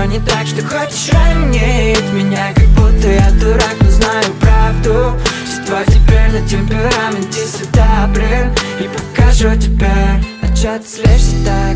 не так, что хочешь ранить меня, как будто я дурак, но знаю правду. Все твой теперь на темперамент, иди сюда, блин, и покажу тебе. А чё ты злишься так?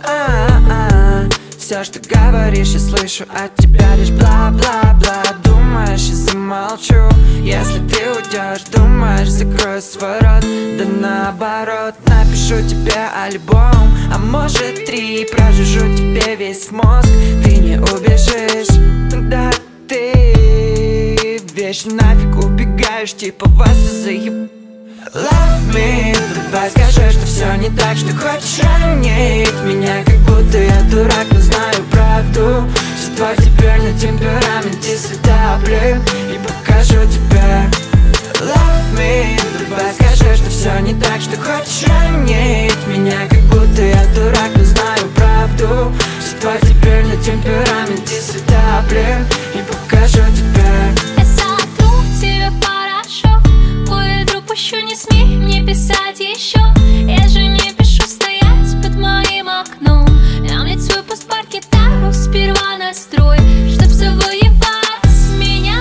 Все, что говоришь, я слышу от тебя лишь бла-бла-бла. Думаешь, я замолчу, если ты уйдешь. Думаешь, закрою свой рот, да наоборот. Напишу тебе альбом, а может 3. Прожужжу тебе весь мозг, ты не убежишь. Да ты вечно нафиг убегаешь, типа вас заеб... Love me, давай скажи, что все не так, что хочешь ранить меня, как будто я дурак, но знаю правду. Все твой теперь на темперамент, иди сюда, блин, и покажу тебе. Love me, давай скажи, что все не так, что хочешь ранить меня, как будто я дурак, но знаю правду. Все твой теперь на темперамент, иди сюда, блин, и покажу тебе. Я сотру тебе в порошок, выйду, пущу, не смей мне писать еще. Я же не пишу стоять под моим окном. Я мне свой паспорт, гитару сперва настрой, чтоб завоевать меня.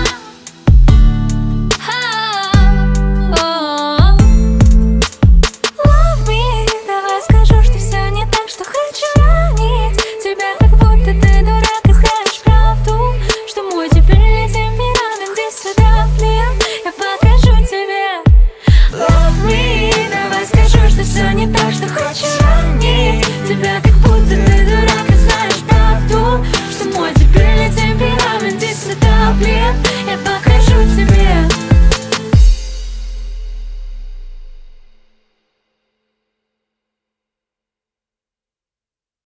Love me, давай скажу, что все не так, что хочу ранить тебя, как будто ты дурак и знаешь правду, что мой теперь не темперамент, иди сюда, блин, я покажу тебе. Love me, давай скажу, что все не так, что хочешь ранить тебя, как будто ты дурак и знаешь правду, что мой теперь не темперамент, иди сюда, блин.